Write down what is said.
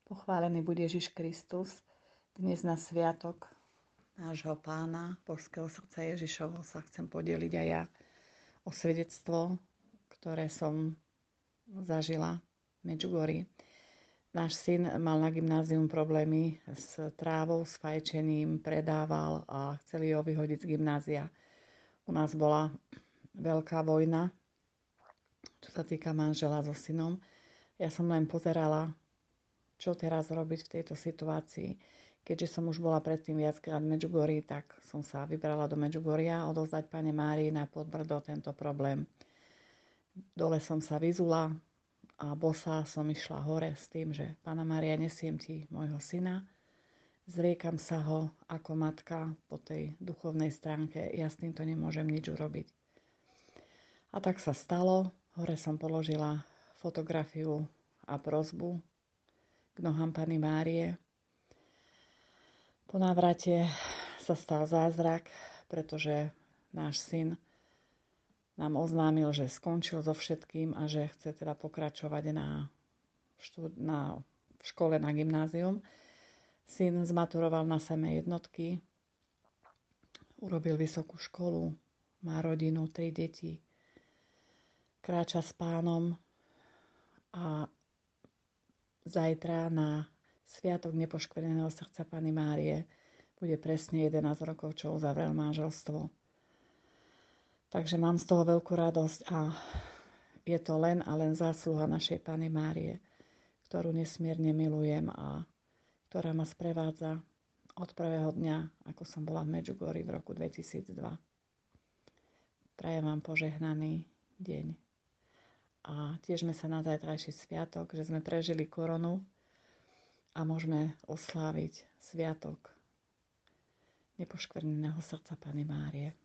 Pochválený buď Ježiš Kristus. Dnes na sviatok nášho Pána, Božského srdca Ježišovho, sa chcem podeliť aj ja o svedectvo, ktoré som zažila v Medžugorji. Náš syn mal na gymnázium problémy s trávou, s fajčením, predával a chceli ho vyhodiť z gymnázia. U nás bola veľká vojna, čo sa týka manžela so synom. Ja som len pozerala, čo teraz robiť v tejto situácii. Keďže som už bola predtým viackrát v Medžugorji, tak som sa vybrala do Medžugoria odovzdať Pane Márii na Podbrdo tento problém. Dole som sa vyzula a bosá som išla hore s tým, že Panna Mária, nesiem ti môjho syna, zriekam sa ho ako matka po tej duchovnej stránke, ja s týmto nemôžem nič urobiť. A tak sa stalo, hore som položila fotografiu a prosbu k nohám Panny Márie. Po návrate sa stal zázrak, pretože náš syn nám oznámil, že skončil so všetkým a že chce teda pokračovať v škole na gymnázium. Syn zmaturoval na samé jednotky, urobil vysokú školu, má rodinu, 3 deti, kráča s Pánom a zajtra na Sviatok nepoškvrneného srdca Panny Márie bude presne 11 rokov, čo uzavrel manželstvo. Takže mám z toho veľkú radosť a je to len a len zásluha našej Panny Márie, ktorú nesmierne milujem a ktorá ma sprevádza od prvého dňa, ako som bola v Medžugorji v roku 2002. Prajem vám požehnaný deň. A tešíme sa na zajtrajší sviatok, že sme prežili koronu a môžeme osláviť sviatok nepoškvrneného srdca Panny Márie.